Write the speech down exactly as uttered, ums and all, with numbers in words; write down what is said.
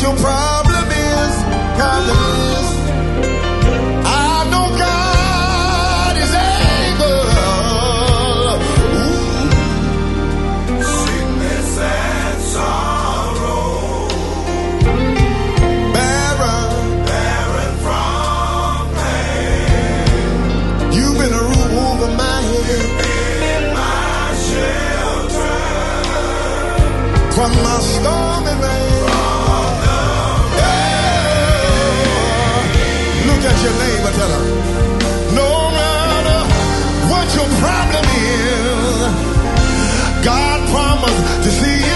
your problem is, problem is, I know God is able. Ooh. Sickness and sorrow, barren, barren from pain. You've been a roof over my head, in my shelter from my stormy rain. Look at your neighbor, tell her, no matter what your problem is, God promised to see you.